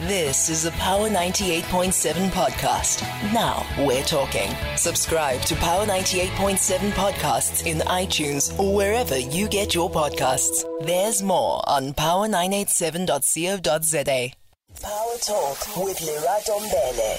This is a Power 98.7 podcast. Now we're talking. Subscribe to Power 98.7 podcasts in iTunes or wherever you get your podcasts. There's more on power987.co.za. Power Talk with Lerato Mbele.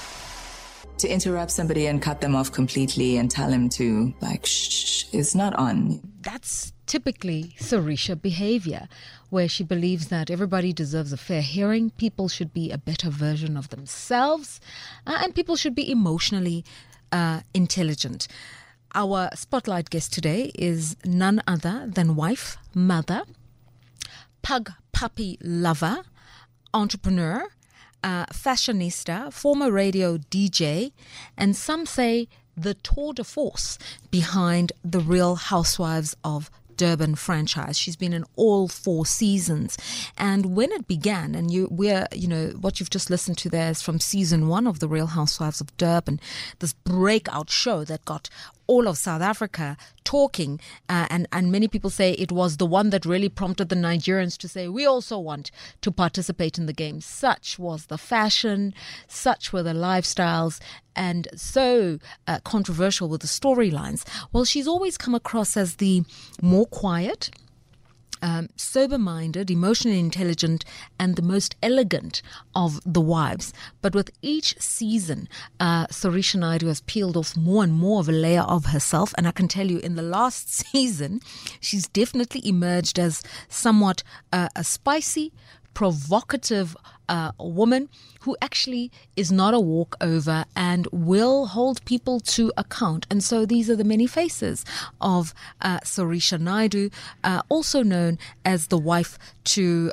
To interrupt somebody and cut them off completely and tell him to, shh, it's not on. That's typically Sarisha behavior, where she believes that everybody deserves a fair hearing, people should be a better version of themselves, and people should be emotionally intelligent. Our spotlight guest today is none other than wife, mother, pug puppy lover, entrepreneur, fashionista, former radio DJ, and some say the tour de force behind the Real Housewives of Durban franchise. She's been in all 4 seasons. And when it began, and what you've just listened to there is from season 1 of the Real Housewives of Durban, this breakout show that got all of South Africa talking, and many people say it was the one that really prompted the Nigerians to say, we also want to participate in the game. Such was the fashion, such were the lifestyles, and so controversial with the storylines. Well, she's always come across as the more quiet, sober-minded, emotionally intelligent, and the most elegant of the wives. But with each season, Sarisha Naidoo has peeled off more and more of a layer of herself. And I can tell you, in the last season, she's definitely emerged as somewhat a spicy, provocative woman who actually is not a walkover and will hold people to account. And so these are the many faces of Sarisha Naidoo, also known as the wife to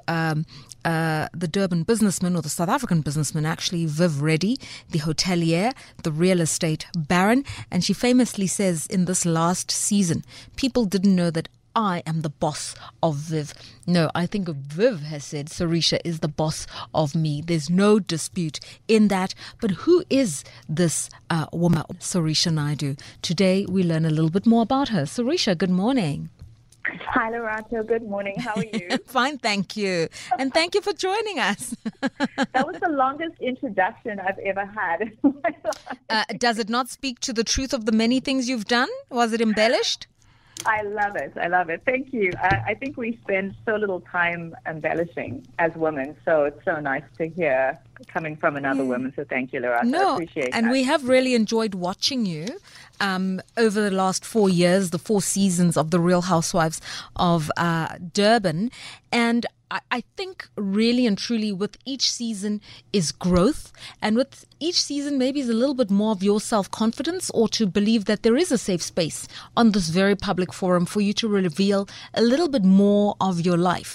the Durban businessman, or the South African businessman actually, Viv Reddy, the hotelier, the real estate baron. And she famously says in this last season, people didn't know that I am the boss of Viv. No, I think Viv has said Sarisha is the boss of me. There's no dispute in that. But who is this woman, Sarisha Naidoo? Today we learn a little bit more about her. Sarisha, good morning. Hi, Lerato. Good morning. How are you? Fine, thank you. And thank you for joining us. That was the longest introduction I've ever had in my life. Does it not speak to the truth of the many things you've done? Was it embellished? I love it. I love it. Thank you. I think we spend so little time embellishing as women, so it's so nice to hear coming from another woman. So thank you, Lerato. I appreciate and that. We have really enjoyed watching you over the last 4 years, the 4 seasons of The Real Housewives of Durban. And I think really and truly with each season is growth, and with each season maybe is a little bit more of your self-confidence, or to believe that there is a safe space on this very public forum for you to reveal a little bit more of your life.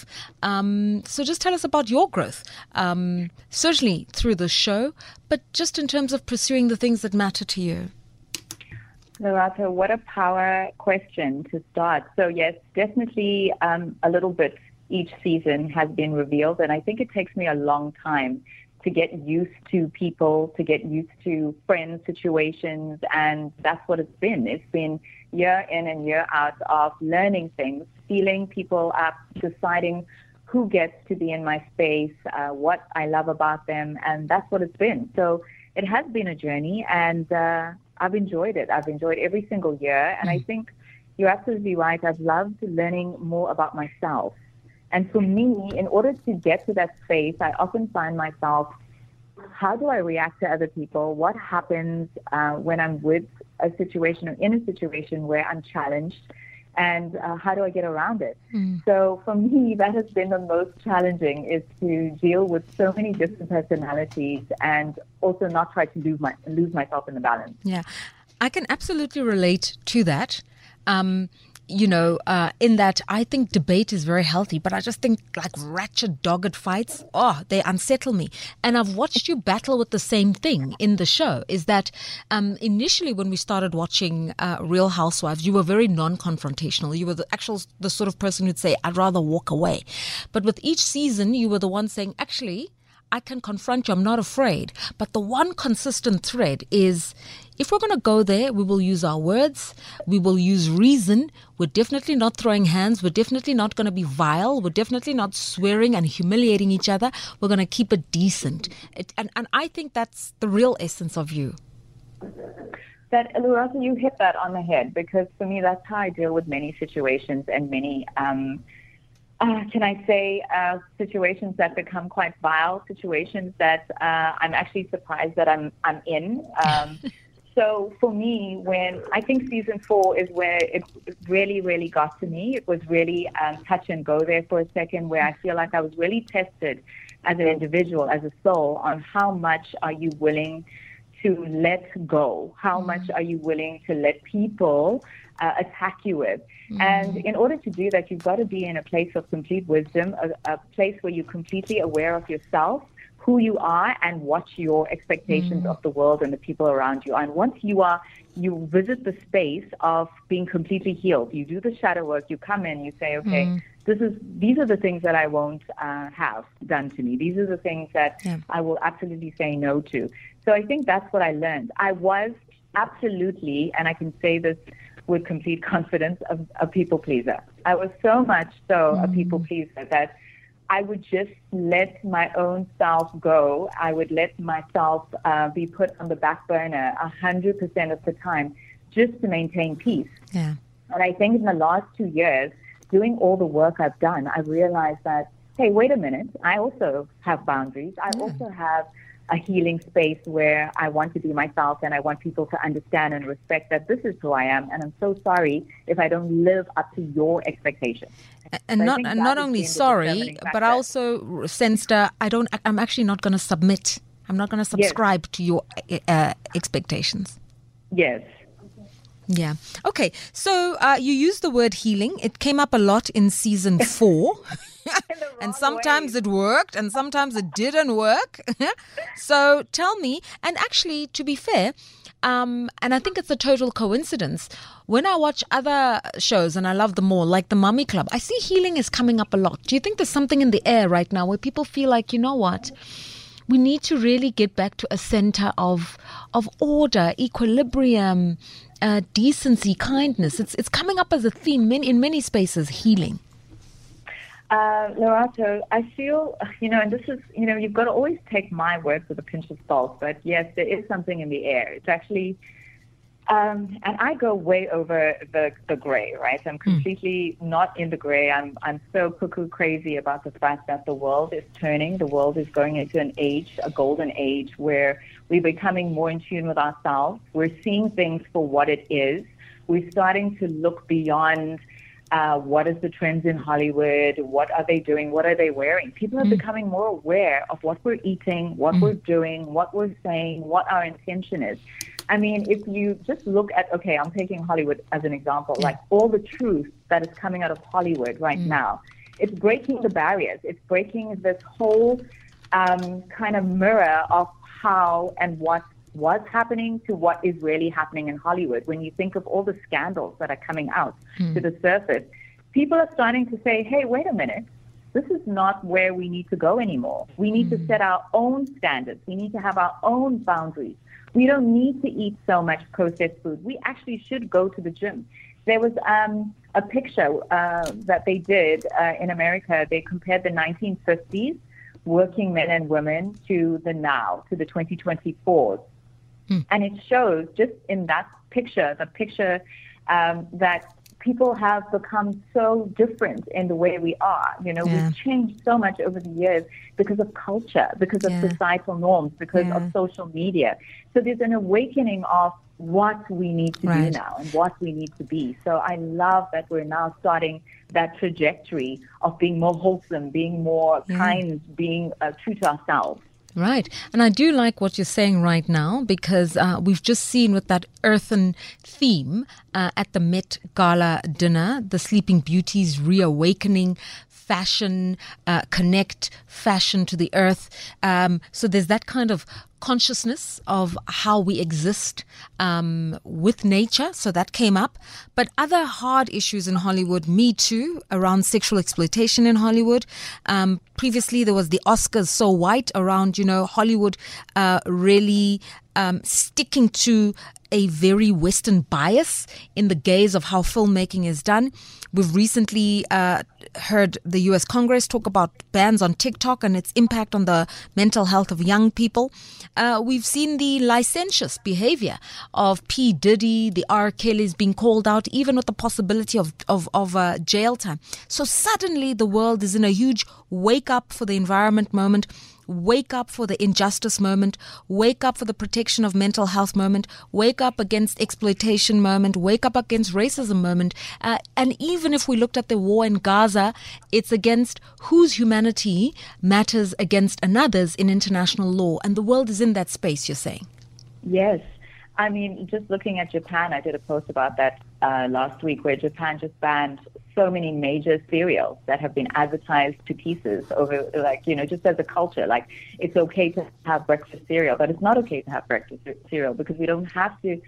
So just tell us about your growth, certainly through the show, but just in terms of pursuing the things that matter to you. Lerato, what a power question to start. So yes, definitely a little bit each season has been revealed, and I think it takes me a long time to get used to people, to get used to friends, situations, and that's what it's been. It's been year in and year out of learning things, feeling people up, deciding who gets to be in my space, what I love about them, and that's what it's been. So it has been a journey, and I've enjoyed it. I've enjoyed every single year, and I think you're absolutely right. I've loved learning more about myself. And for me, in order to get to that space, I often find myself, how do I react to other people? What happens when I'm with a situation or in a situation where I'm challenged? And how do I get around it? So for me, that has been the most challenging, is to deal with so many different personalities and also not try to lose myself in the balance. Yeah, I can absolutely relate to that. In that I think debate is very healthy, but I just think like ratchet, dogged fights, they unsettle me. And I've watched you battle with the same thing in the show, is that initially when we started watching Real Housewives, you were very non-confrontational. You were the sort of person who'd say, I'd rather walk away. But with each season, you were the one saying, actually, I can confront you. I'm not afraid. But the one consistent thread is if we're going to go there, we will use our words. We will use reason. We're definitely not throwing hands. We're definitely not going to be vile. We're definitely not swearing and humiliating each other. We're going to keep it decent. And I think that's the real essence of you. That, Lerato, you hit that on the head, because for me, that's how I deal with many situations and many, can I say, situations that become quite vile, situations that I'm actually surprised that I'm in. So for me, when I think season 4 is where it really, really got to me. It was really touch and go there for a second, where I feel like I was really tested as an individual, as a soul, on how much are you willing to let go? How much are you willing to let people attack you with? And in order to do that, you've got to be in a place of complete wisdom, a place where you're completely aware of yourself, who you are, and what your expectations of the world and the people around you are. And once you visit the space of being completely healed, you do the shadow work, you come in, you say, okay, these are the things that I won't have done to me. These are the things that I will absolutely say no to. So I think that's what I learned. I was absolutely, and I can say this with complete confidence, a people pleaser. I was so much so a people pleaser that I would just let my own self go. I would let myself be put on the back burner 100% of the time, just to maintain peace. Yeah. And I think in the last 2 years, doing all the work I've done, I realized that, hey, wait a minute, I also have boundaries. I also have a healing space where I want to be myself, and I want people to understand and respect that this is who I am, and I'm so sorry if I don't live up to your expectations. And not only sorry, but I also sensed I'm actually not going to submit. I'm not going to subscribe to your expectations. Yes. Yeah. Okay. So you used the word healing. It came up a lot in season 4. And sometimes it worked and sometimes it didn't work. So tell me, and actually, to be fair, and I think it's a total coincidence, when I watch other shows, and I love them all, like the Mummy Club, I see healing is coming up a lot. Do you think there's something in the air right now where people feel like, you know what? We need to really get back to a center of order, equilibrium, decency, kindness. It's coming up as a theme in many spaces, healing. Lerato, I feel, and this is, you've got to always take my words with a pinch of salt, but yes, there is something in the air. It's actually, and I go way over the gray, right? I'm completely not in the gray. I'm so cuckoo crazy about the fact that the world is turning. The world is going into an age, a golden age, where we're becoming more in tune with ourselves. We're seeing things for what it is. We're starting to look beyond what is the trends in Hollywood? What are they doing? What are they wearing? People are becoming more aware of what we're eating, what we're doing, what we're saying, what our intention is. I mean, if you just look at, okay, I'm taking Hollywood as an example, like all the truth that is coming out of Hollywood right now, it's breaking the barriers. It's breaking this whole kind of mirror of how and what was happening to what is really happening in Hollywood. When you think of all the scandals that are coming out to the surface, people are starting to say, hey, wait a minute, this is not where we need to go anymore. We need to set our own standards. We need to have our own boundaries. We don't need to eat so much processed food. We actually should go to the gym. There was a picture that they did in America. They compared the 1950s working men and women to the now, to the 2024s. And it shows just in that picture, that people have become so different in the way we are. We've changed so much over the years because of culture, because of societal norms, because of social media. So there's an awakening of what we need to do now and what we need to be. So I love that we're now starting that trajectory of being more wholesome, being more kind, being true to ourselves. Right. And I do like what you're saying right now, because we've just seen with that earthen theme at the Met Gala dinner, the Sleeping Beauties reawakening fashion, connect fashion to the earth. So there's that kind of consciousness of how we exist with nature. So that came up. But other hard issues in Hollywood, Me Too, around sexual exploitation in Hollywood. Previously, there was the Oscars So White around, Hollywood really sticking to a very Western bias in the gaze of how filmmaking is done. We've recently heard the US Congress talk about bans on TikTok and its impact on the mental health of young people. We've seen the licentious behavior of P. Diddy, the R. Kellys being called out, even with the possibility of jail time. So suddenly the world is in a huge wake up for the environment moment, wake up for the injustice moment, wake up for the protection of mental health moment, wake up against exploitation moment, wake up against racism moment. And even if we looked at the war in Gaza, it's against whose humanity matters against another's in international law. And the world is in that space, you're saying? Yes. I mean, just looking at Japan, I did a post about that last week, where Japan just banned so many major cereals that have been advertised to pieces over, just as a culture. Like, it's okay to have breakfast cereal, but it's not okay to have breakfast cereal because we don't have to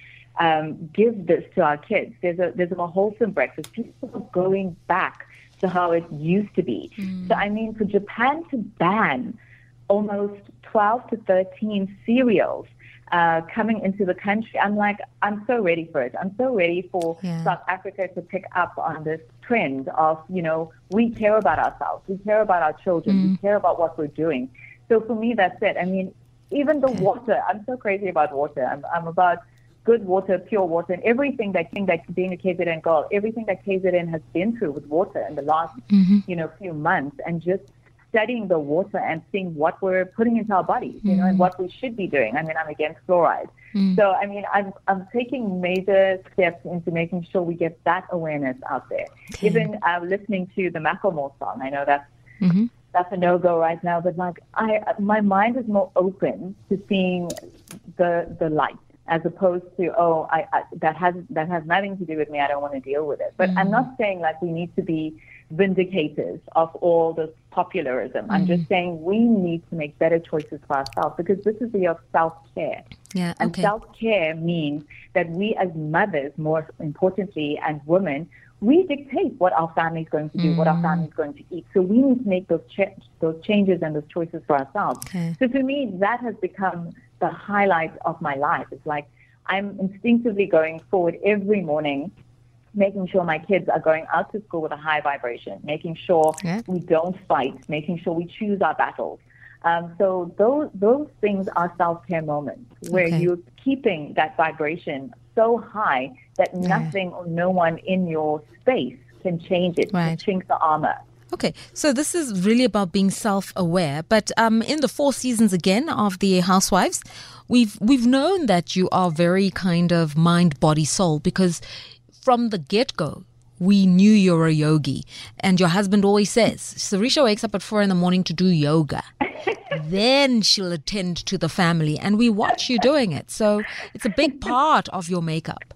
give this to our kids. There's a more wholesome breakfast. People are going back to how it used to be. So, I mean, for Japan to ban almost 12 to 13 cereals coming into the country, I'm so ready for it. I'm so ready for South Africa to pick up on this trend of, we care about ourselves, we care about our children, we care about what we're doing. So for me, that's it. I mean, even the water, I'm so crazy about water. I'm about good water, pure water, and everything that being a KZN girl, everything that KZN has been through with water in the last, few months, and just studying the water and seeing what we're putting into our bodies, and what we should be doing. I mean, I'm against fluoride. So, I mean, I'm taking major steps into making sure we get that awareness out there. Okay. Even listening to the Macklemore song, I know that's a no-go right now, but my mind is more open to seeing the light, as opposed to, that has nothing to do with me, I don't want to deal with it. But I'm not saying we need to be vindicators of all this popularism. I'm just saying we need to make better choices for ourselves, because this is the year of self-care. Yeah, okay. And self-care means that we as mothers, more importantly, and women, we dictate what our family is going to do, what our family is going to eat. So we need to make those changes and those choices for ourselves. Okay. So for me, that has become the highlight of my life. It's like I'm instinctively going forward every morning, making sure my kids are going out to school with a high vibration, making sure we don't fight, making sure we choose our battles. So those things are self-care moments where you're keeping that vibration so high that nothing or no one in your space can change it, can chink the armor. Okay, so this is really about being self-aware. But in the 4 seasons again of The Housewives, we've known that you are very kind of mind, body, soul, because from the get-go, we knew you're a yogi. And your husband always says, Sarisha wakes up at 4 a.m. to do yoga. Then she'll attend to the family. And we watch you doing it. So it's a big part of your makeup.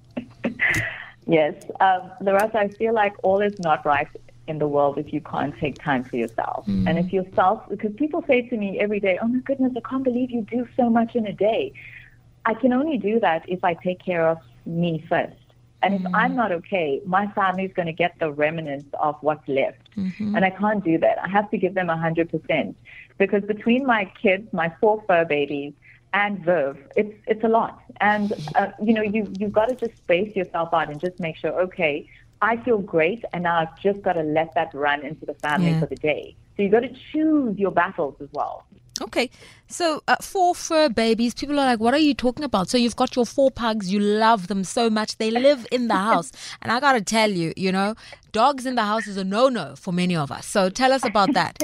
Yes. Loretta, I feel like all is not right in the world if you can't take time for yourself. And if because people say to me every day, oh my goodness, I can't believe you do so much in a day. I can only do that if I take care of me first. And if I'm not okay, my family's going to get the remnants of what's left. And I can't do that. I have to give them 100%. Because between my kids, my 4 fur babies, and Verve, it's a lot. And, you've got to just space yourself out and just make sure, okay, I feel great, and now I've just got to let that run into the family for the day. So you've got to choose your battles as well. Okay, so 4 fur babies, people are like, what are you talking about? So you've got your 4 pugs, you love them so much, they live in the house. And I got to tell you, dogs in the house is a no-no for many of us. So tell us about that.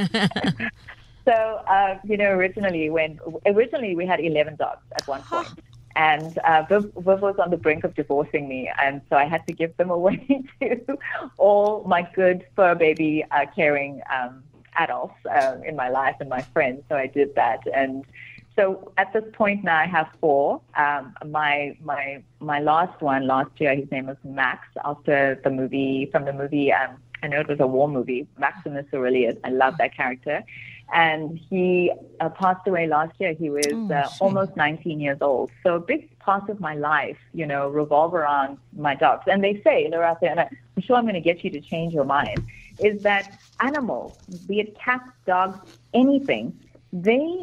So, originally we had 11 dogs at one point. And Viv was on the brink of divorcing me, and so I had to give them away to all my good fur baby caring adults in my life and my friends. So I did that, and so at this point now I have 4. My last one last year, his name was Max, after the movie I know it was a war movie, Maximus Aurelius. I love that character. And he passed away last year. He was almost 19 years old. So a big part of my life, revolve around my dogs. And they say, Loretta, and I'm sure I'm going to get you to change your mind, is that animals, be it cats, dogs, anything, they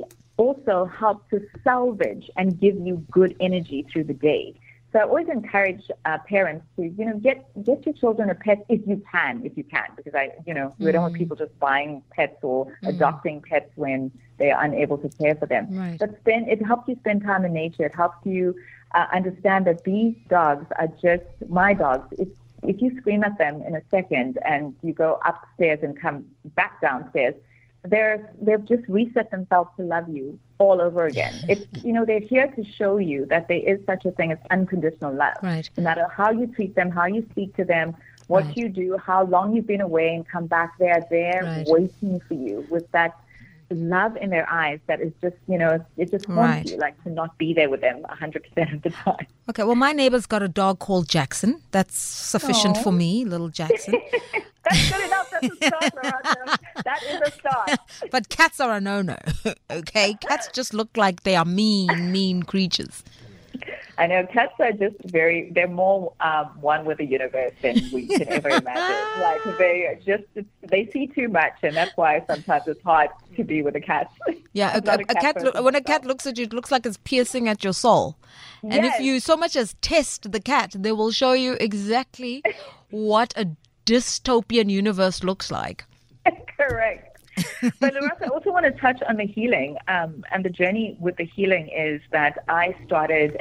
also help to salvage and give you good energy through the day. So I always encourage parents to, get your children a pet if you can, because we don't want people just buying pets or adopting pets when they are unable to care for them. Right. But it helps you spend time in nature. It helps you understand that these dogs are just my dogs. If you scream at them in a second and you go upstairs and come back downstairs, they've just reset themselves to love you all over again. It's they're here to show you that there is such a thing as unconditional love. Right. No matter how you treat them, how you speak to them, what you do, how long you've been away and come back, they're there waiting for you with that love in their eyes that is just, it just haunts you, like to not be there with them 100% of the time. Okay, well, my neighbor's got a dog called Jackson. That's sufficient for me, little Jackson. That's good enough. That's a start, Loretta. That is a start. But cats are a no-no, okay? Cats just look like they are mean creatures. I know cats are just they're more one with the universe than we can ever imagine. Like they see too much, and that's why sometimes it's hard to be with a cat. Yeah, when a cat looks at you, it looks like it's piercing at your soul. And if you so much as test the cat, they will show you exactly what a dystopian universe looks like. Correct. But Loretta, I also want to touch on the healing, and the journey with the healing is that I started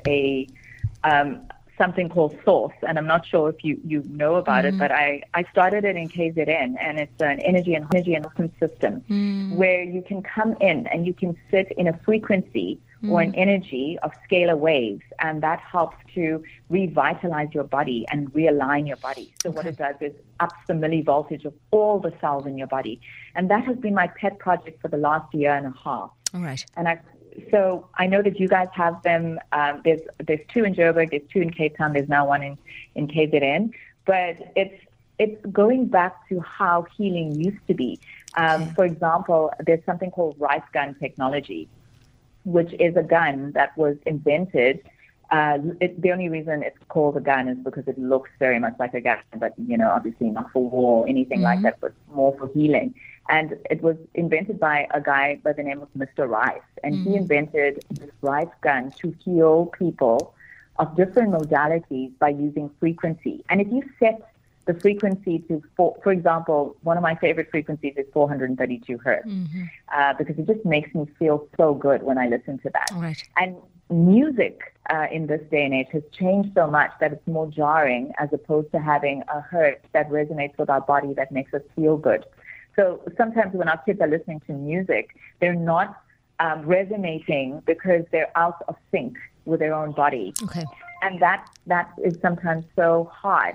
something called Source, and I'm not sure if you know about it, but I started it in KZN, and it's an energy and system where you can come in and you can sit in a frequency or an energy of scalar waves, and that helps to revitalize your body and realign your body. So what it does is ups the millivoltage of all the cells in your body. And that has been my pet project for the last year and a half. All right. And so I know that you guys have them. There's 2 in Joburg, there's 2 in Cape Town, there's now 1 in KZN. But it's going back to how healing used to be. For example, there's something called rice gun technology, which is a gun that was invented. The only reason it's called a gun is because it looks very much like a gun, but, obviously not for war or anything like that, but more for healing. And it was invented by a guy by the name of Mr. Rice. And he invented this rice gun to heal people of different modalities by using frequency. And if you set the frequency to, for example, one of my favorite frequencies is 432 hertz, because it just makes me feel so good when I listen to that. Right. And music in this day and age has changed so much that it's more jarring as opposed to having a hertz that resonates with our body that makes us feel good. So sometimes when our kids are listening to music, they're not resonating because they're out of sync with their own body. Okay. And that is sometimes so hard,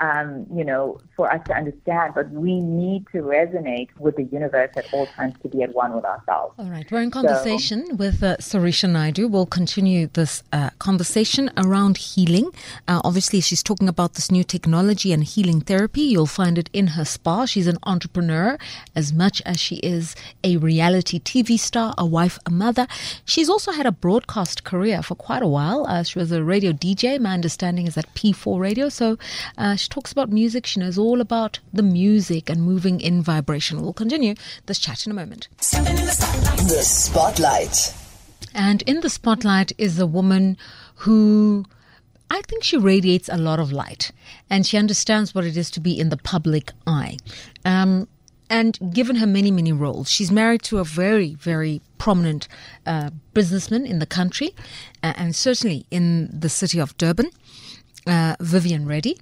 for us to understand, but we need to resonate with the universe at all times to be at one with ourselves. All right. We're in conversation with Sarisha Naidu. We'll continue this conversation around healing. Obviously, she's talking about this new technology and healing therapy. You'll find it in her spa. She's an entrepreneur as much as she is a reality TV star, a wife, a mother. She's also had a broadcast career for quite a while. She was a radio DJ. My understanding is at P4 Radio. So she talks about music. She knows all about the music and moving in vibration. We'll continue this chat in a moment. The Spotlight. And in the Spotlight is a woman who, I think she radiates a lot of light, and she understands what it is to be in the public eye. And given her many, many roles, she's married to a very, very prominent businessman in the country, and certainly in the city of Durban, Vivian Reddy.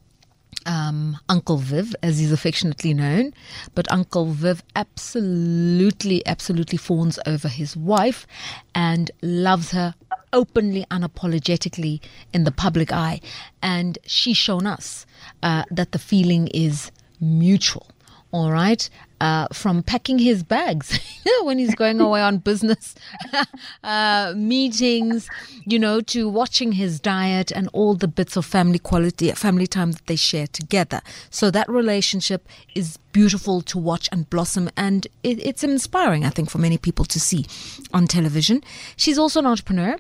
Uncle Viv, as he's affectionately known. But Uncle Viv absolutely fawns over his wife and loves her openly, unapologetically in the public eye. And she's shown us that the feeling is mutual. All right, from packing his bags when he's going away on business meetings, to watching his diet and all the bits of family time that they share together. So that relationship is beautiful to watch and blossom, and it's inspiring, I think, for many people to see on television. She's also an entrepreneur.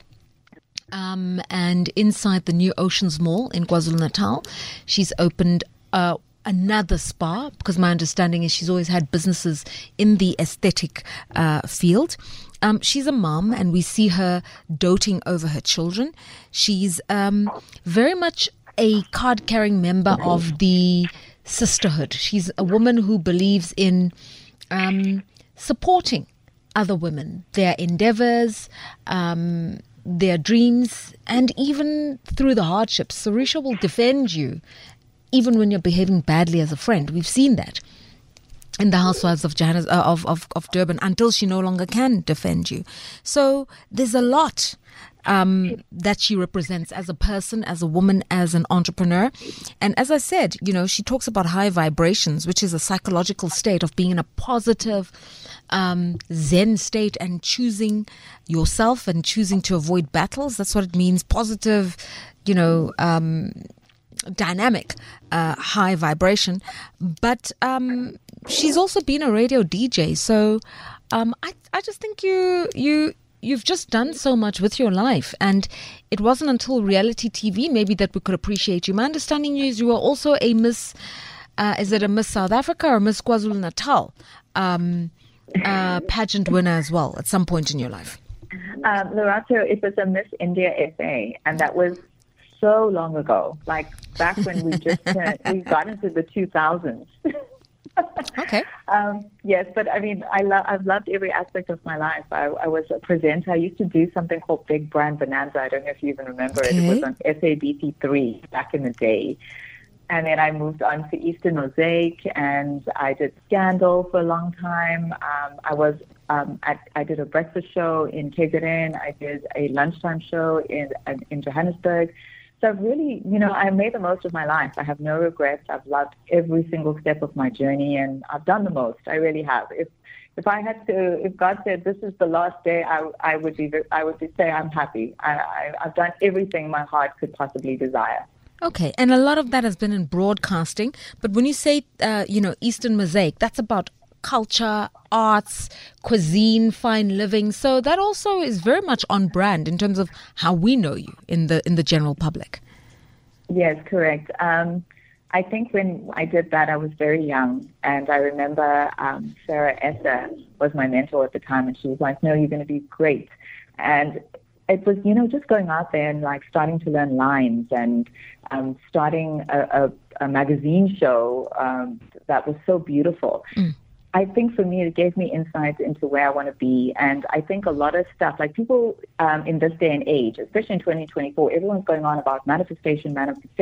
And inside the new Oceans Mall in KwaZulu-Natal, she's opened another spa, because my understanding is she's always had businesses in the aesthetic field. she's a mom, and we see her doting over her children. She's very much a card-carrying member of the sisterhood. She's a woman who believes in supporting other women, their endeavors, their dreams, and even through the hardships. Sarisha will defend you even when you're behaving badly as a friend. We've seen that in the Housewives of Durban, until she no longer can defend you. So there's a lot that she represents as a person, as a woman, as an entrepreneur. And as I said, she talks about high vibrations, which is a psychological state of being in a positive Zen state and choosing yourself and choosing to avoid battles. That's what it means. Positive, dynamic, high vibration. But she's also been a radio DJ. So I just think you've just done so much with your life, and it wasn't until reality TV maybe that we could appreciate you. My understanding is you were also a Miss, is it a Miss South Africa or Miss KwaZulu-Natal pageant winner as well at some point in your life? Lorato, it was a Miss India SA, and that was so long ago, like back when we got into the 2000s. Okay. Yes, but I mean, I've loved every aspect of my life. I was a presenter. I used to do something called Big Brand Bonanza. I don't know if you even remember it. It was on SABC3 back in the day. And then I moved on to Eastern Mosaic, and I did Scandal for a long time. I did a breakfast show in KZN. I did a lunchtime show in Johannesburg. So I've really, I made the most of my life. I have no regrets. I've loved every single step of my journey, and I've done the most. I really have. If God said this is the last day, I would say I'm happy. I've done everything my heart could possibly desire. Okay, and a lot of that has been in broadcasting. But when you say, Eastern Mosaic, that's about culture, arts, cuisine, fine living. So that also is very much on brand in terms of how we know you in the general public. Yes, correct. I think when I did that, I was very young, and I remember Sarah Esser was my mentor at the time, and she was like, "No, you're going to be great." And it was, just going out there and like starting to learn lines and starting a magazine show that was so beautiful. I think for me, it gave me insights into where I want to be. And I think a lot of stuff, like people in this day and age, especially in 2024, everyone's going on about manifestation.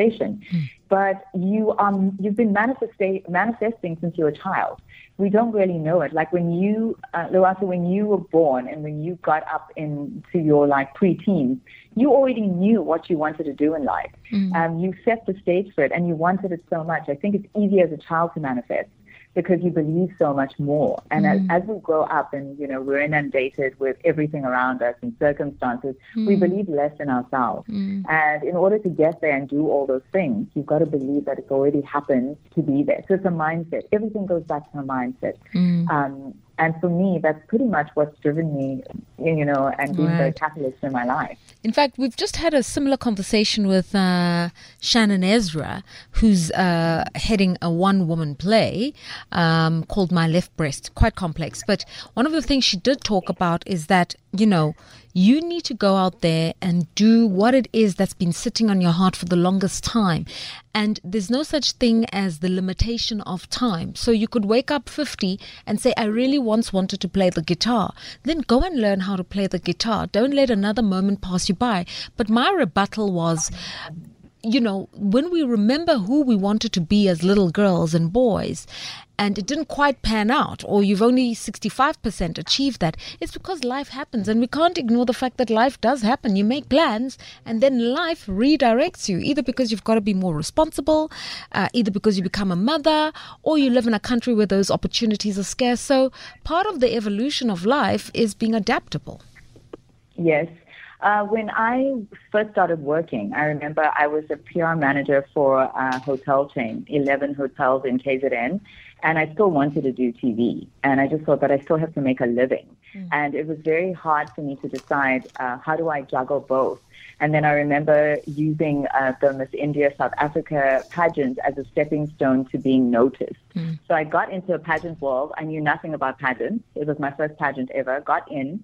But you've been manifesting since you were a child. We don't really know it. Like when you, Lorato, when you were born and when you got up into your like preteens, you already knew what you wanted to do in life. You set the stage for it, and you wanted it so much. I think it's easier as a child to manifest, because you believe so much more. And as we grow up and, we're inundated with everything around us and circumstances, we believe less in ourselves. And in order to get there and do all those things, you've got to believe that it's already happened to be there. So it's a mindset. Everything goes back to a mindset. And for me, that's pretty much what's driven me, and being the catalyst in my life. In fact, we've just had a similar conversation with Shannon Ezra, who's heading a one-woman play called My Left Breast. Quite complex. But one of the things she did talk about is that, you need to go out there and do what it is that's been sitting on your heart for the longest time. And there's no such thing as the limitation of time. So you could wake up 50 and say, I really once wanted to play the guitar. Then go and learn how to play the guitar. Don't let another moment pass you by. But my rebuttal was, when we remember who we wanted to be as little girls and boys, and it didn't quite pan out, or you've only 65% achieved that, it's because life happens, and we can't ignore the fact that life does happen. You make plans, and then life redirects you, either because you've got to be more responsible, either because you become a mother, or you live in a country where those opportunities are scarce. So part of the evolution of life is being adaptable. Yes. When I first started working, I remember I was a PR manager for a hotel chain, 11 hotels in KZN, and I still wanted to do TV. And I just thought that I still have to make a living. And it was very hard for me to decide how do I juggle both. And then I remember using the Miss India South Africa pageant as a stepping stone to being noticed. So I got into a pageant world. I knew nothing about pageants. It was my first pageant ever. Got in.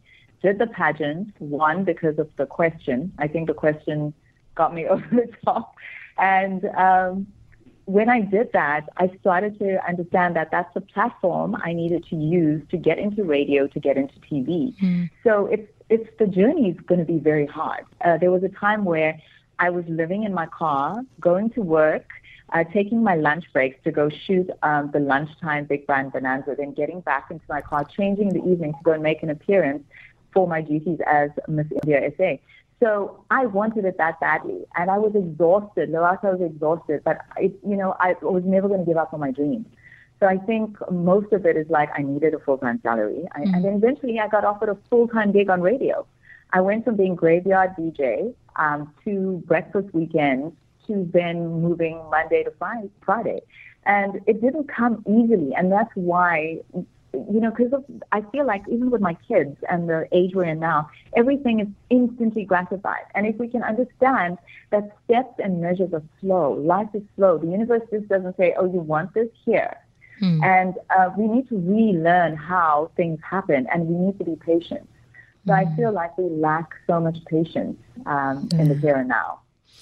did the pageant, one, because of the question. I think the question got me over the top. And when I did that, I started to understand that that's the platform I needed to use to get into radio, to get into TV. So it's the journey is going to be very hard. There was a time where I was living in my car, going to work, taking my lunch breaks to go shoot the lunchtime Big Brand Bonanza, then getting back into my car, changing in the evening to go and make an appearance for my duties as Miss India SA. So I wanted it that badly, and I was exhausted. Lorata was exhausted, but I was never going to give up on my dreams. So I think most of it is like I needed a full-time salary, and then eventually I got offered a full-time gig on radio. I went from being graveyard DJ to breakfast weekends to then moving Monday to Friday, and it didn't come easily, and that's why. Because I feel like even with my kids and the age we're in now, everything is instantly gratified. And if we can understand that steps and measures are slow, life is slow. The universe just doesn't say, oh, you want this here. And we need to relearn how things happen, and we need to be patient. So I feel like we lack so much patience in the here and now.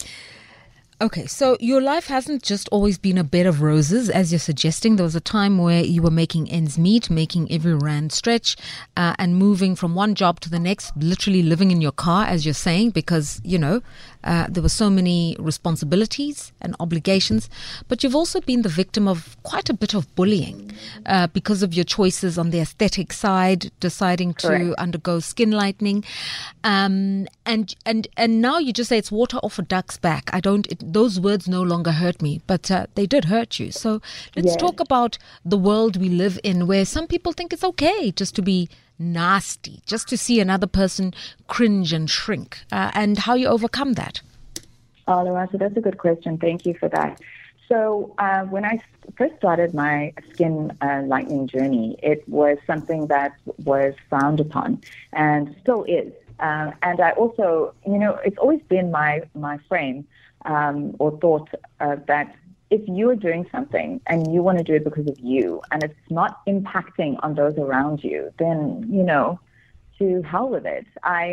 Okay, so your life hasn't just always been a bed of roses, as you're suggesting. There was a time where you were making ends meet, making every rand stretch, and moving from one job to the next, literally living in your car, as you're saying, because, there were so many responsibilities and obligations. But you've also been the victim of quite a bit of bullying because of your choices on the aesthetic side, deciding to undergo skin lightening. And now you just say it's water off a duck's back. Those words no longer hurt me, but they did hurt you. So let's talk about the world we live in, where some people think it's okay just to be nasty, just to see another person cringe and shrink, and how you overcome that. Oh, Lorata, that's a good question. Thank you for that. So when I first started my skin lightening journey, it was something that was frowned upon and still is. And I also, it's always been my frame or thought that if you're doing something and you want to do it because of you and it's not impacting on those around you, then, to hell with it.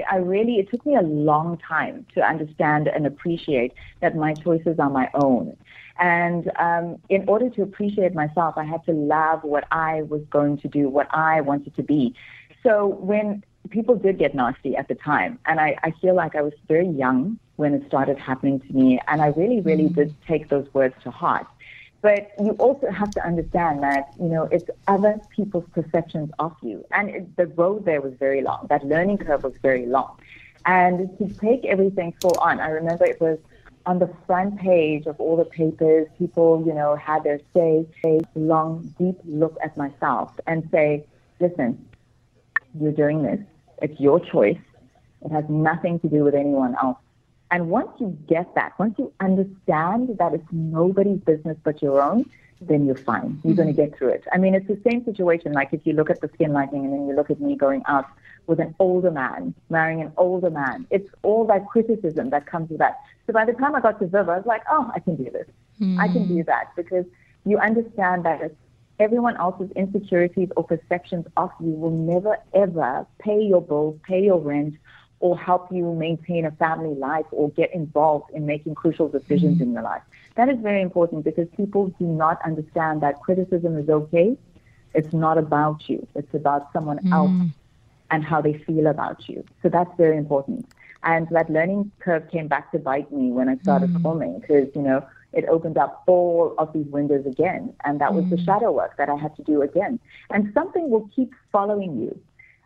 It took me a long time to understand and appreciate that my choices are my own. And in order to appreciate myself, I had to love what I was going to do, what I wanted to be. So when people did get nasty at the time, and I feel like I was very young when it started happening to me, and I really, really did take those words to heart. But you also have to understand that, it's other people's perceptions of you. And the road there was very long. That learning curve was very long. And to take everything full on, I remember it was on the front page of all the papers, people, had their say, a long, deep look at myself and say, listen, you're doing this. It's your choice. It has nothing to do with anyone else. And once you get that, once you understand that it's nobody's business but your own, then you're fine. You're going to get through it. I mean, it's the same situation like if you look at the skin lightening and then you look at me going out with an older man, marrying an older man. It's all that criticism that comes with that. So by the time I got to Viva, I was like, oh, I can do this. I can do that, because you understand that everyone else's insecurities or perceptions of you will never, ever pay your bills, pay your rent, or help you maintain a family life or get involved in making crucial decisions in your life. That is very important, because people do not understand that criticism is okay. It's not about you. It's about someone else and how they feel about you. So that's very important. And that learning curve came back to bite me when I started filming, because, it opened up all of these windows again. And that was the shadow work that I had to do again. And something will keep following you.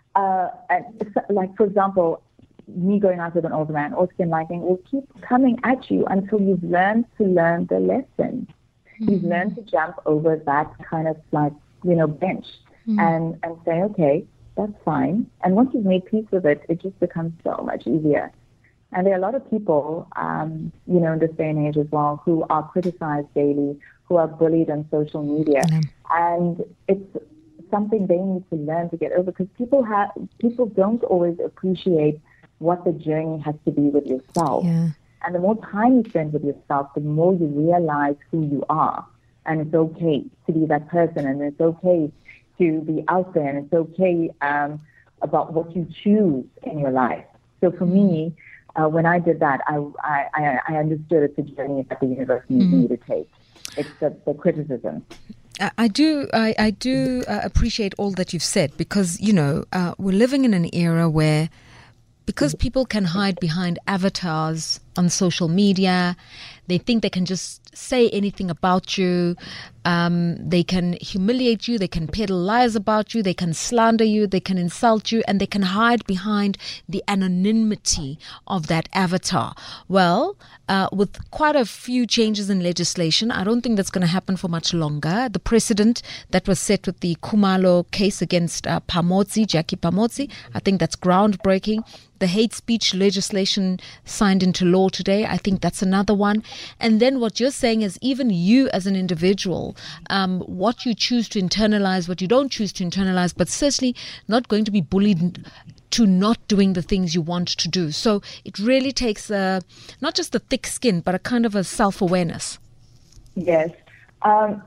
Like, for example, me going out with an older man or skin lightening will keep coming at you until you've learned to learn the lesson. You've learned to jump over that kind of bench and say, okay, that's fine. And once you've made peace with it, it just becomes so much easier. And there are a lot of people, in this day and age as well, who are criticized daily, who are bullied on social media. And it's something they need to learn to get over, because people don't always appreciate what the journey has to be with yourself. And the more time you spend with yourself, the more you realize who you are. And it's okay to be that person, and it's okay to be out there, and it's okay about what you choose in your life. So for me, when I did that, I understood it's a journey that the universe needs me to take. It's the criticism. I do appreciate all that you've said, because, we're living in an era where, because people can hide behind avatars on social media, they think they can just say anything about you. They can humiliate you. They can peddle lies about you. They can slander you. They can insult you. And they can hide behind the anonymity of that avatar. Well, with quite a few changes in legislation, I don't think that's going to happen for much longer. The precedent that was set with the Khumalo case against Jackie Pamotsi, I think that's groundbreaking. The hate speech legislation signed into law today, I think that's another one. And then what you're saying is, even you as an individual, what you choose to internalize, what you don't choose to internalize, but certainly not going to be bullied to not doing the things you want to do. So it really takes not just a thick skin, but a kind of a self-awareness. Yes. And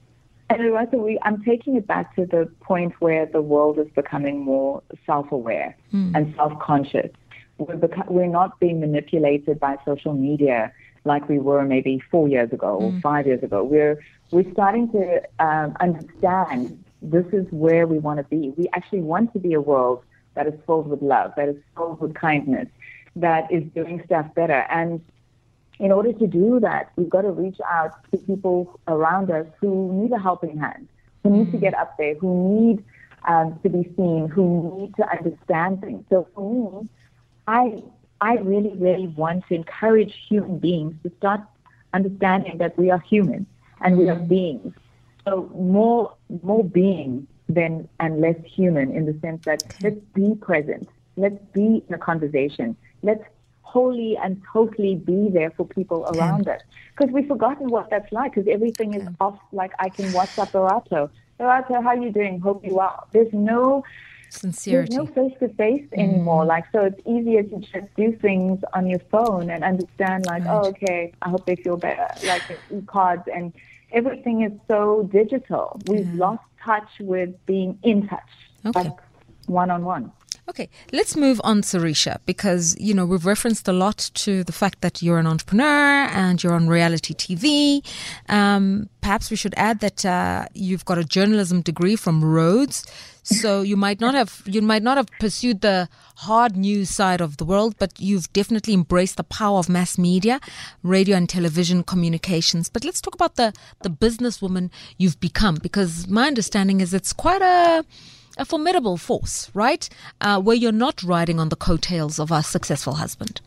I'm taking it back to the point where the world is becoming more self-aware and self-conscious. We're not being manipulated by social media like we were maybe 4 years ago or 5 years ago. We're starting to understand this is where we want to be. We actually want to be a world that is filled with love, that is filled with kindness, that is doing stuff better. And in order to do that, we've got to reach out to people around us who need a helping hand, who need to get up there, who need to be seen, who need to understand things. So for me, I really, really want to encourage human beings to start understanding that we are human and we are beings. So more being and less human, in the sense that let's be present, let's be in a conversation, let's wholly and totally be there for people around us. Because we've forgotten what that's like, because everything is off. Like, I can WhatsApp Lerato, how are you doing? Hope you are. There's no sincerity. There's no face-to-face anymore. Like, so it's easier to just do things on your phone and understand, like, oh, okay, I hope they feel better. Like, e-cards, and everything is so digital. We've lost touch with being in touch, like one-on-one. Okay, let's move on, Sarisha, because, we've referenced a lot to the fact that you're an entrepreneur and you're on reality TV. Perhaps we should add that you've got a journalism degree from Rhodes, so you might not have pursued the hard news side of the world, but you've definitely embraced the power of mass media, radio and television communications. But let's talk about the businesswoman you've become, because my understanding is it's quite a formidable force, right? Where you're not riding on the coattails of a successful husband.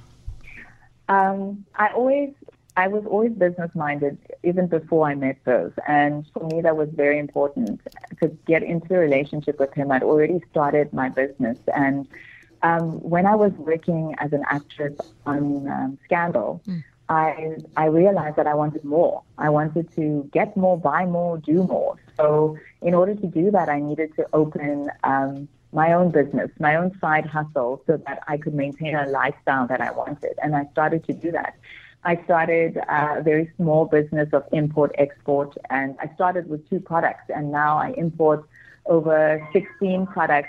I was always business-minded, even before I met Viv. And for me, that was very important to get into a relationship with him. I'd already started my business. And when I was working as an actress on Scandal, I realized that I wanted more. I wanted to get more, buy more, do more. So in order to do that, I needed to open my own business, my own side hustle, so that I could maintain a lifestyle that I wanted. And I started to do that. I started a very small business of import-export, and I started with 2 products, and now I import over 16 products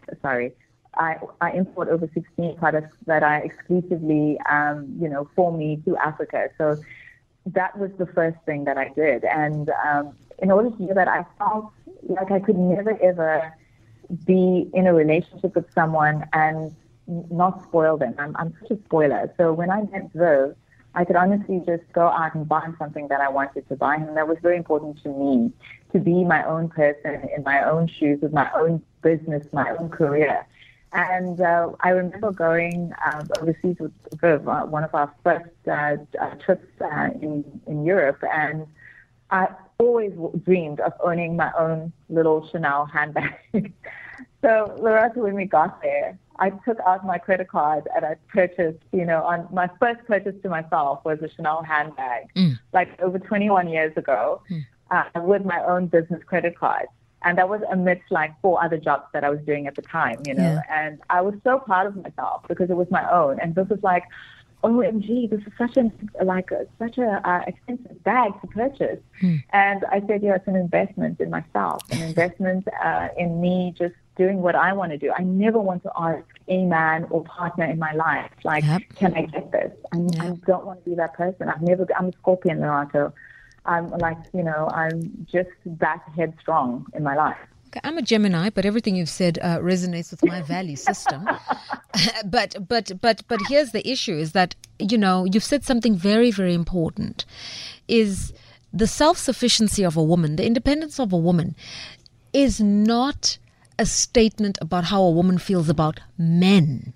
I import over 16 products that are exclusively, for me to Africa. So that was the first thing that I did. And in order to do that, I felt like I could never, ever be in a relationship with someone and not spoil them. I'm such a spoiler. So when I met Viv, I could honestly just go out and buy something that I wanted to buy. And that was very important to me, to be my own person in my own shoes with my own business, my own career. And I remember going overseas with Viv, one of our first trips in Europe, and I always dreamed of owning my own little Chanel handbag. So, Lerato, when we got there, I took out my credit card and I purchased, on my first purchase to myself was a Chanel handbag, like over 21 years ago, with my own business credit card. And that was amidst like 4 other jobs that I was doing at the time, and I was so proud of myself because it was my own. And this was like, OMG, this is such a expensive bag to purchase. And I said, it's an investment in myself, an investment in me just doing what I want to do. I never want to ask a man or partner in my life, like, can I get this? I don't want to be that person. I'm a Scorpion, Lerato. I'm like, I'm just that headstrong in my life. Okay, I'm a Gemini, but everything you've said resonates with my value system. But here's the issue: is that you've said something very, very important. Is the self-sufficiency of a woman, the independence of a woman, is not a statement about how a woman feels about men.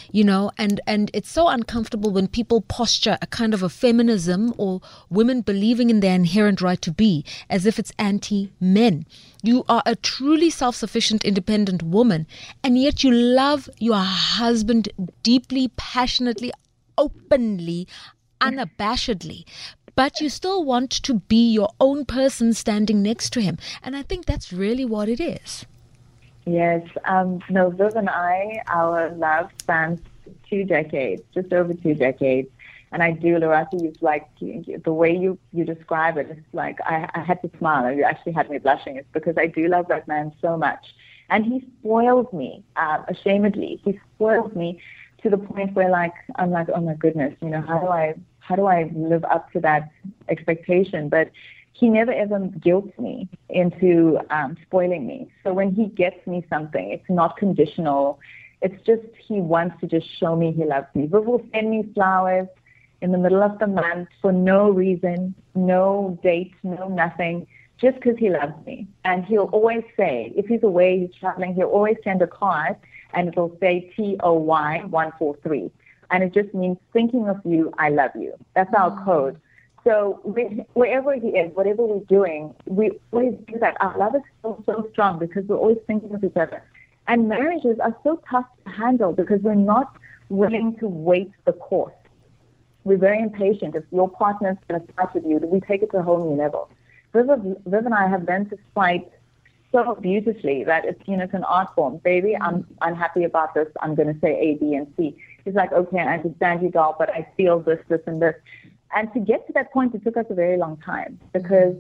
And it's so uncomfortable when people posture a kind of a feminism or women believing in their inherent right to be as if it's anti-men. You are a truly self-sufficient, independent woman, and yet you love your husband deeply, passionately, openly, unabashedly. But you still want to be your own person standing next to him. And I think that's really what it is. Yes. No, Viv and I, our love spans 2 decades, just over 2 decades. And I do, Lerato, it's like the way you describe it, it's like I had to smile. You actually had me blushing. It's because I do love that man so much. And he spoils me, ashamedly. He spoils me to the point where, like, I'm like, oh my goodness, how do I live up to that expectation? But he never ever guilts me into spoiling me. So when he gets me something, it's not conditional. It's just he wants to just show me he loves me. Viv will send me flowers in the middle of the month for no reason, no date, no nothing, just because he loves me. And he'll always say, if he's away, he's traveling, he'll always send a card and it'll say TOY 143. And it just means thinking of you, I love you. That's our code. So wherever he is, whatever we're doing, we always do that. Our love is so strong because we're always thinking of each other. And marriages are so tough to handle because we're not willing to wait the course. We're very impatient. If your partner's going to fight with you, we take it to a whole new level. Viv and I have learned to fight so beautifully that it's an art form. Baby, I'm unhappy about this. I'm going to say A, B, and C. He's like, okay, I understand you, doll, but I feel this, and this. And to get to that point, it took us a very long time because,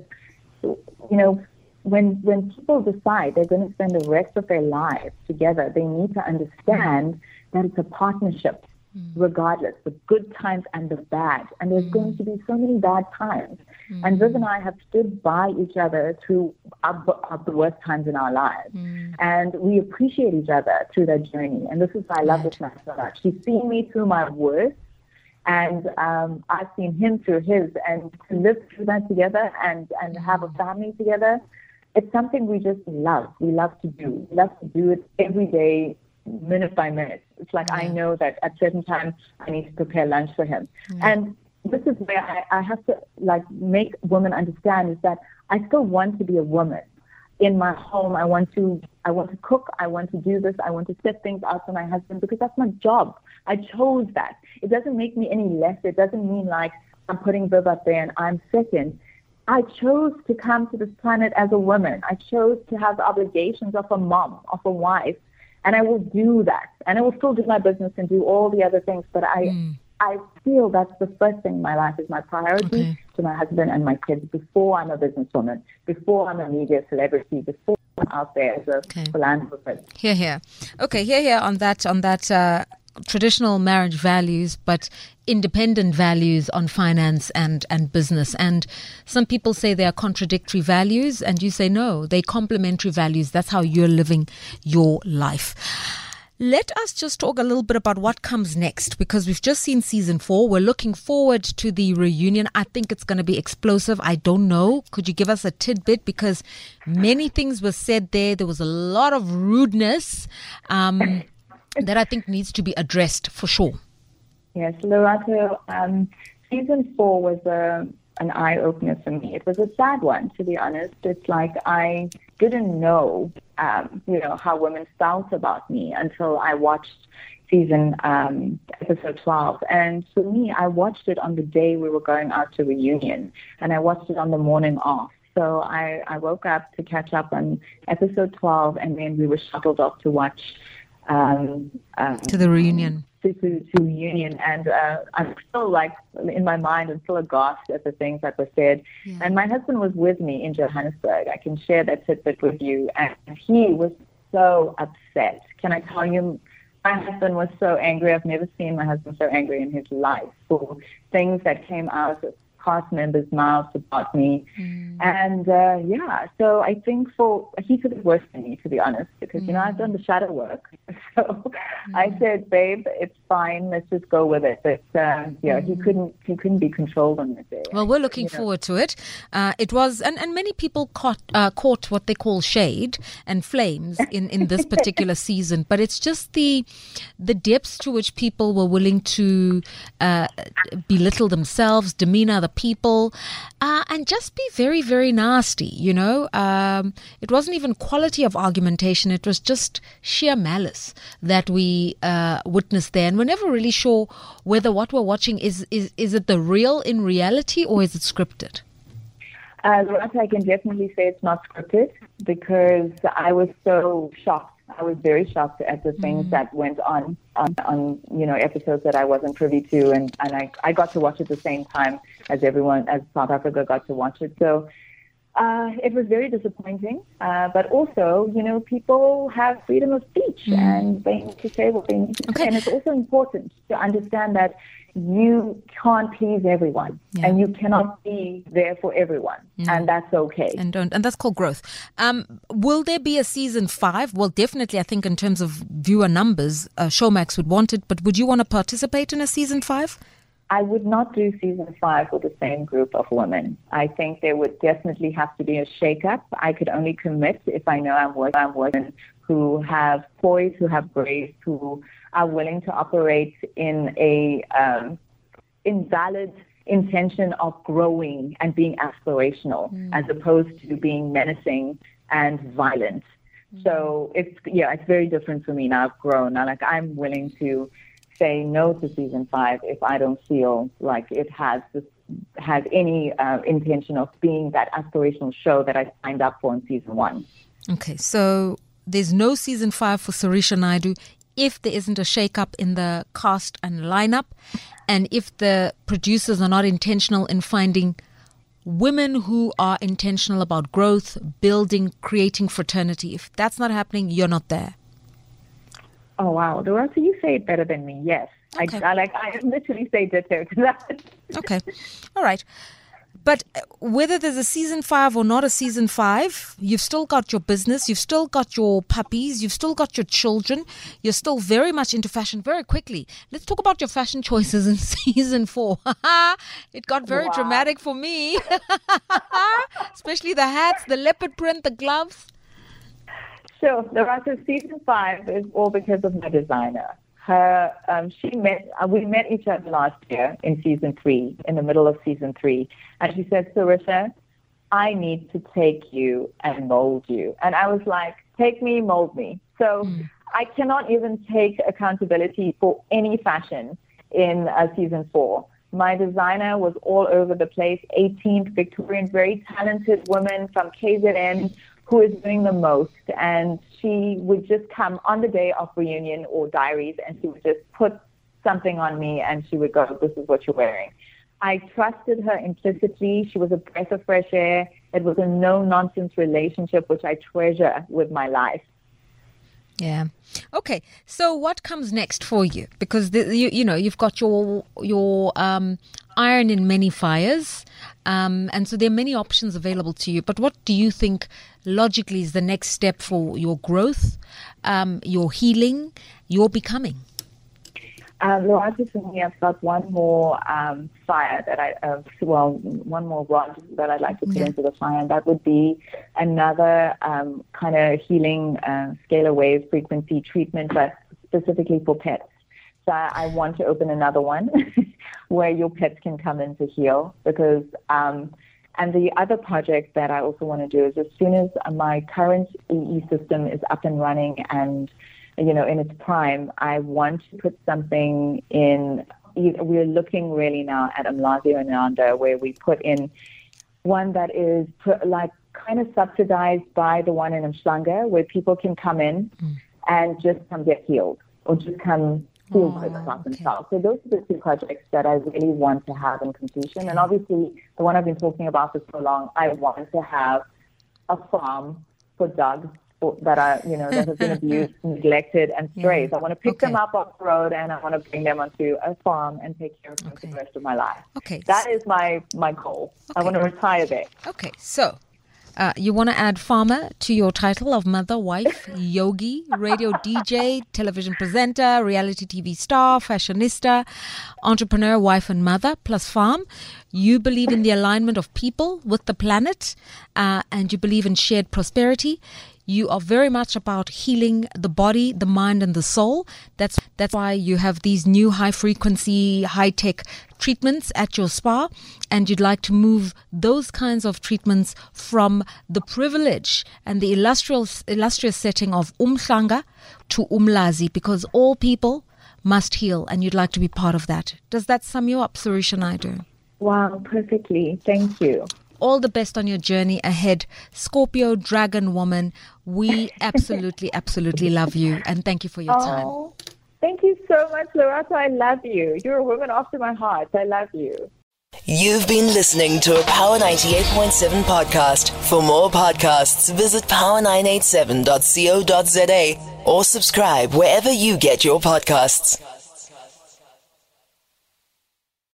when people decide they're going to spend the rest of their lives together, they need to understand that it's a partnership, regardless, the good times and the bad. And there's going to be so many bad times. And Viv and I have stood by each other through the worst times in our lives. And we appreciate each other through that journey. And this is why I love this man so much. He's seen me through my worst. And I've seen him through his, and to live through that together and have a family together, it's something we just love. We love to do. We love to do it every day, minute by minute. It's like I know that at certain times I need to prepare lunch for him. And this is where I have to make women understand is that I still want to be a woman. In my home, I want to cook, I want to do this, I want to set things out for my husband because that's my job. I chose that. It doesn't make me any less. It doesn't mean like I'm putting Viv up there and I'm second. I chose to come to this planet as a woman. I chose to have the obligations of a mom, of a wife, and I will do that. And I will still do my business and do all the other things, but I feel that's the first thing in my life is my priority to my husband and my kids before I'm a businesswoman, before I'm a media celebrity, before I'm out there as a philanthropist. Here. Okay, here on that traditional marriage values, but independent values on finance and business. And some people say they are contradictory values, and you say no, they're complementary values. That's how you're living your life. Let us just talk a little bit about what comes next, because we've just seen season 4. We're looking forward to the reunion. I think it's going to be explosive. I don't know. Could you give us a tidbit? Because many things were said there. There was a lot of rudeness that I think needs to be addressed for sure. Yes, Lerato, season 4 was an eye-opener for me. It was a sad one, to be honest. It's like I didn't know how women felt about me until I watched episode 12. And for me, I watched it on the day we were going out to reunion, and I watched it on the morning off. So I woke up to catch up on episode 12, and then we were shuttled off to watch to the reunion. To reunion, and I'm still in my mind, I'm still aghast at the things that were said. And my husband was with me in Johannesburg. I can share that tidbit with you, and he was so upset. Can I tell you, my husband was so angry. I've never seen my husband so angry in his life for things that came out of cast members' mouths about me. And so I think he took it worse than me, to be honest, because, I've done the shadow work. So I said, babe, it's fine. Let's just go with it. But he couldn't be controlled on this day. Well, we're looking forward to it. It was, and many people caught what they call shade and flames in this particular season. But it's just the depths to which people were willing to belittle themselves, demean other people, and just be very, very nasty. It wasn't even quality of argumentation. It was just sheer malice that we witnessed there, and we're never really sure whether what we're watching is it the real in reality or is it scripted. Loretta, I can definitely say it's not scripted, because I was so shocked. I was very shocked at the things that went on episodes that I wasn't privy to, and I got to watch it at the same time as South Africa got to watch it. So it was very disappointing, but also, people have freedom of speech and they need to say what they need to say. And it's also important to understand that you can't please everyone and you cannot be there for everyone, and that's okay. And that's called growth. Will there be a season 5? Well, definitely, I think in terms of viewer numbers, Showmax would want it, but would you want to participate in a season 5? I would not do season 5 with the same group of women. I think there would definitely have to be a shake-up. I could only commit if I know I'm working who have poise, who have grace, who are willing to operate in a invalid intention of growing and being aspirational, as opposed to being menacing and violent. So it's very different for me now. I've grown. Now, I'm willing to say no to season 5 if I don't feel like it has any intention of being that aspirational show that I signed up for in season 1. Okay, so there's no season 5 for Sarisha Naidoo if there isn't a shake-up in the cast and lineup, and if the producers are not intentional in finding women who are intentional about growth, building, creating fraternity. If that's not happening, you're not there. Oh, wow. Dorothy, you say it better than me. Yes. Okay. I literally say ditto to that. Okay. All right. But whether there's a season 5 or not a season 5, you've still got your business, you've still got your puppies, you've still got your children, you're still very much into fashion. Very quickly, let's talk about your fashion choices in season 4. It got very dramatic for me, especially the hats, the leopard print, the gloves. Sure. So season 5 is all because of my designer. We met each other last year in season 3, in the middle of season 3. And she said, Sarisha, I need to take you and mold you. And I was like, take me, mold me. So I cannot even take accountability for any fashion in season 4. My designer was all over the place, 18th Victorian, very talented woman from KZN who is doing the most. And she would just come on the day of reunion or diaries, and she would just put something on me and she would go, this is what you're wearing. I trusted her implicitly. She was a breath of fresh air. It was a no-nonsense relationship, which I treasure with my life. Yeah. Okay. So what comes next for you? Because you've got your iron in many fires, and so there are many options available to you. But what do you think logically is the next step for your growth, your healing, your becoming? Loretta, for me, I've got one more fire one more rod that I'd like to put into the fire, and that would be another kind of healing scalar wave frequency treatment, but specifically for pets. So I want to open another one where your pets can come in to heal, because and the other project that I also want to do is, as soon as my current EE system is up and running and in its prime, I want to put something in. We're looking really now at Umlazi Ananda, where we put in one that is kind of subsidized by the one in Umhlanga, where people can come in and just come get healed, or just come heal themselves. So those are the two projects that I really want to have in completion. And obviously, the one I've been talking about for so long, I want to have a farm for dogs that are, that have been abused, neglected, and strays. I want to pick them up off the road, and I want to bring them onto a farm and take care of them for the rest of my life. Okay. That is my goal. I want to retire there. Okay, so you want to add farmer to your title of mother, wife, yogi, radio DJ, television presenter, reality TV star, fashionista, entrepreneur, wife and mother, plus farm. You believe in the alignment of people with the planet, and you believe in shared prosperity. You are very much about healing the body, the mind, and the soul. That's why you have these new high-frequency, high-tech treatments at your spa, and you'd like to move those kinds of treatments from the privilege and the illustrious setting of umhlanga to umlazi, because all people must heal, and you'd like to be part of that. Does that sum you up, Sarisha Naidu? Wow, perfectly. Thank you. All the best on your journey ahead. Scorpio, dragon woman, we absolutely, absolutely love you. And thank you for your time. Thank you so much, Lerato. I love you. You're a woman after my heart. I love you. You've been listening to a Power 98.7 podcast. For more podcasts, visit power987.co.za or subscribe wherever you get your podcasts.